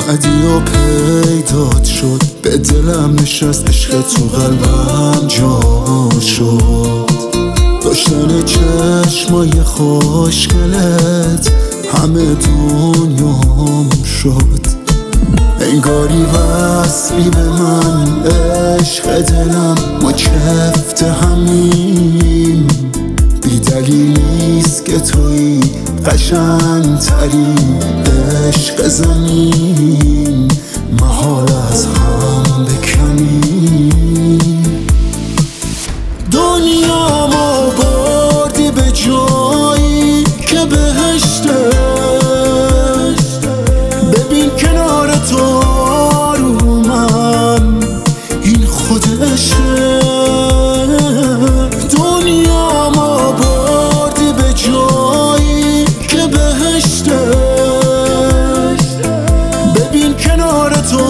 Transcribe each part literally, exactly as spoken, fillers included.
اومدی و پیدات شد، به دلم نشست، عشق تو قلبم جا شد. داشتن چشمای خوشگلت همه دنیام شد. انگاری وصلی به من، عشق دلم ما چفت همیم. بی دلیل نیست که توی قشنگ ترین عشق زمین. محال از هم بکنیم. دنیا ما بردی به جایی که بهشته. ببین کنار تو آرومم، این خودشه. دنیا ما بردی به جایی که بهشته. ببین کنار تو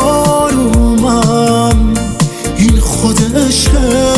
آرومم، این خودشه.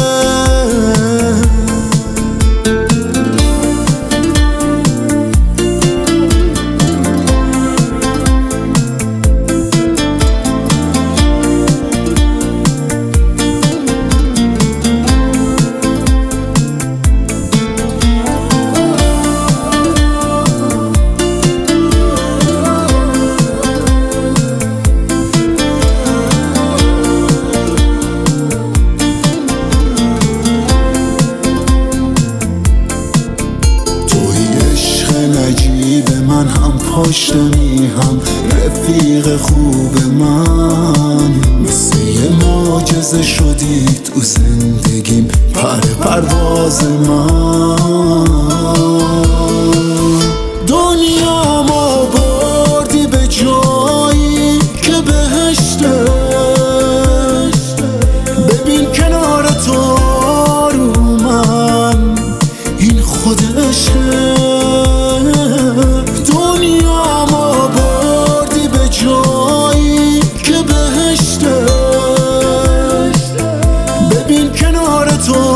من هم پشت میهم، رفیق خوب من. مثل یه معجزه شدی تو زندگیم، پر پرواز من. دنیا ما بردی به جایی که بهشته. ببین کنار تو آرومم، این خودشه. دنیا ما بردی به جایی که بهشته. ببین کنار تو